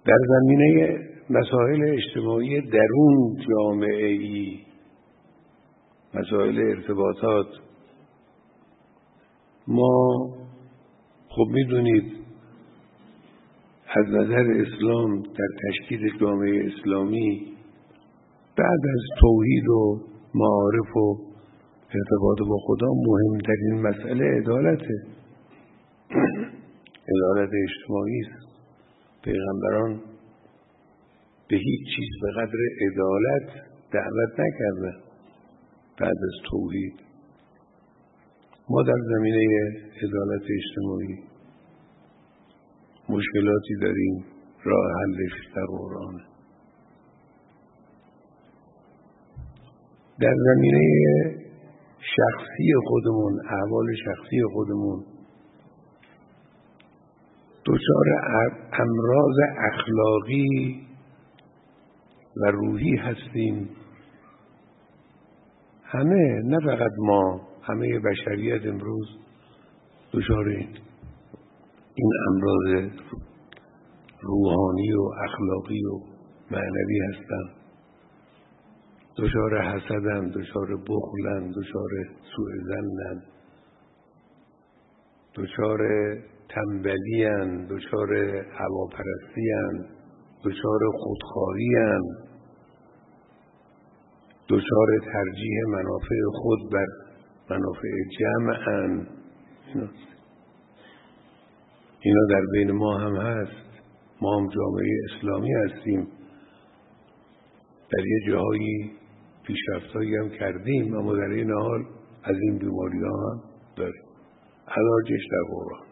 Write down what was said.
در زمینه مسائل اجتماعی درون جامعه‌ای، مسائل ارتباطات، ما خب میدونید از نظر اسلام در تشکیل جامعه اسلامی بعد از توحید و معارف و ارتباط با خدا مهمترین مسئله عدالته. عدالت اجتماعی است. پیغمبران به هیچ چیز به قدر عدالت دعوت نکردن بعد از توحید. ما در زمینه عدالت اجتماعی مشکلاتی داریم، راه حلش در قرآنه. در زمینه شخصی خودمون، احوال شخصی خودمون دچار امراض اخلاقی و روحی هستیم. همه، نه فقط ما، همه بشریت امروز دچار این امراض روحانی و اخلاقی و معنوی هستند. دچار حسدند، دچار بخلند، دچار سوء ظنند، دچار تنبلی‌اند، دچار هواپرستی‌اند، دچار خودخواهی‌اند، دچار ترجیح منافع خود بر منافع جمع‌اند. اینا در بین ما هم هست. ما هم جامعه اسلامی هستیم، در یه جاهایی پیشرفتایی هم کردیم، اما در این حال از این بیماری ها هم داریم. علاجش در قرآن.